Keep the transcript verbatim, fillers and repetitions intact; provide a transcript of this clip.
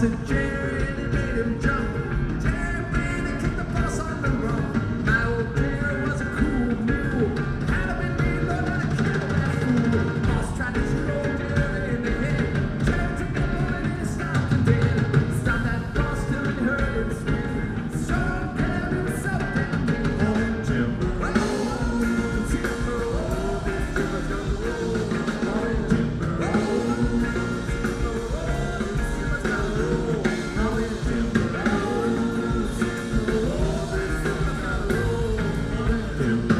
said Jerry really made him jump. Jerry really kicked the boss on the rump. My old Jerry was a cool mule. Had him in me, learned how to kill that fool. Boss tried to shoot old Jerry in the head. Jerry took the bullet and he stopped him dead. Stopped that boss till he heard him scream. So damn, he was so damn mean. Oh, Timber, oh, Timber, oh, this Timber's gonna roll. Oh, Timber, oh, Tim.